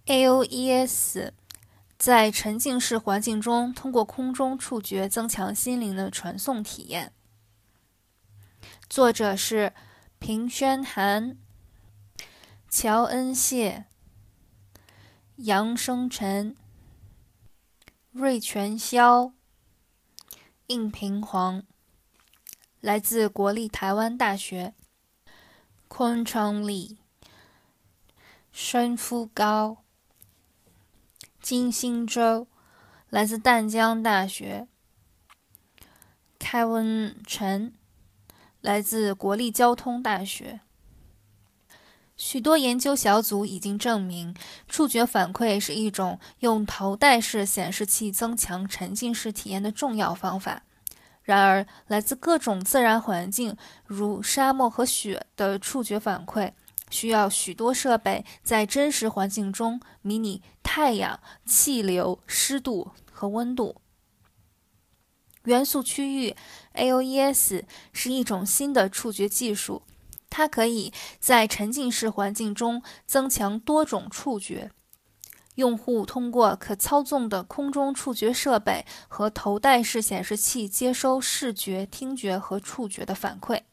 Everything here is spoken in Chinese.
AOES 在沉浸式环境中通过空中触觉增强心灵的传送体验。作者是平轩涵、乔恩谢、杨生辰、瑞全霄、应平黄，来自国立台湾大学。昆昌丽、申夫高、金星洲，来自淡江大学。凯文陈，来自国立交通大学。许多研究小组已经证明，触觉反馈是一种用头戴式显示器增强沉浸式体验的重要方法。然而，来自各种自然环境，如沙漠和雪的触觉反馈，需要许多设备在真实环境中迷你太阳、气流、湿度和温度。元素区域 AOES 是一种新的触觉技术，它可以在沉浸式环境中增强多种触觉。用户通过可操纵的空中触觉设备和头戴式显示器接收视觉、听觉和触觉的反馈。